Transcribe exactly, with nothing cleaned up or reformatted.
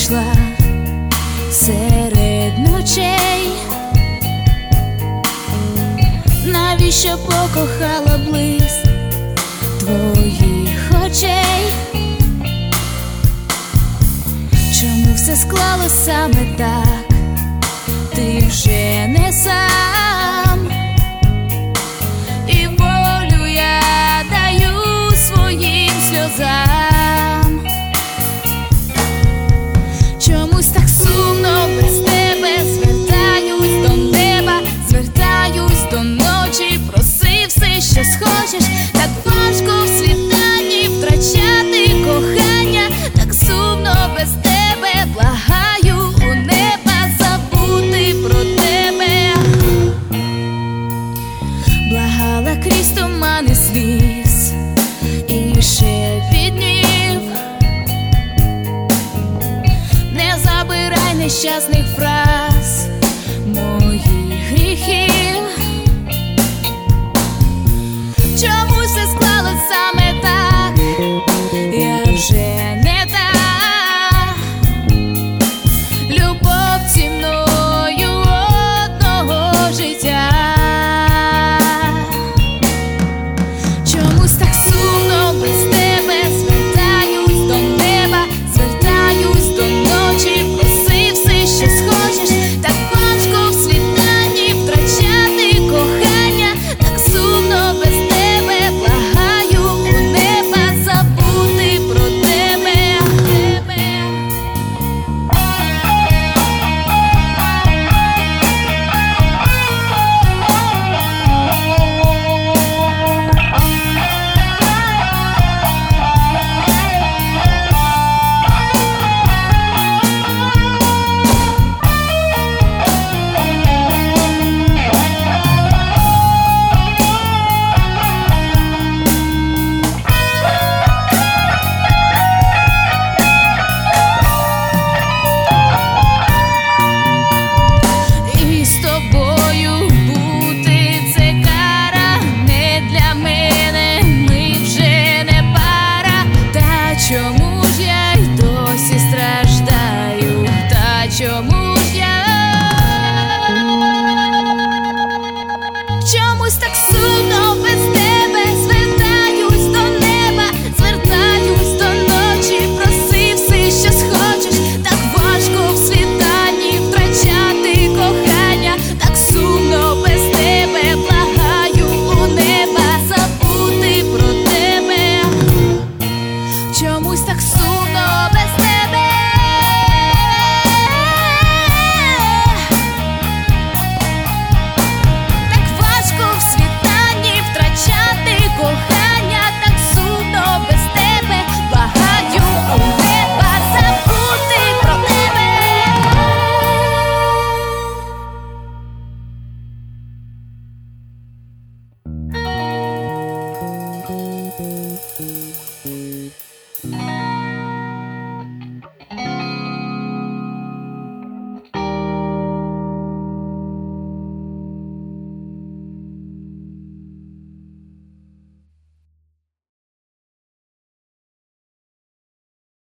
прийшла серед ночей, навіщо покохала блиск твоїх очей? Чому все склалося саме так? Ти вже не сам, і волю я даю своїм сльозам. Чомусь так сумно без тебе, звертаюсь до неба, звертаюсь до ночі, проси все, що схочеш. Так важко в світанні втрачати кохання, так сумно без тебе, благаю у неба забути про тебе. Благала крізь тумани сліз і шепіт днів, не забирай нещасних фраз моїх гріхів. Чому все склалось саме так? Я вже не та. Любов ціною одного життя. Чомусь так сумно без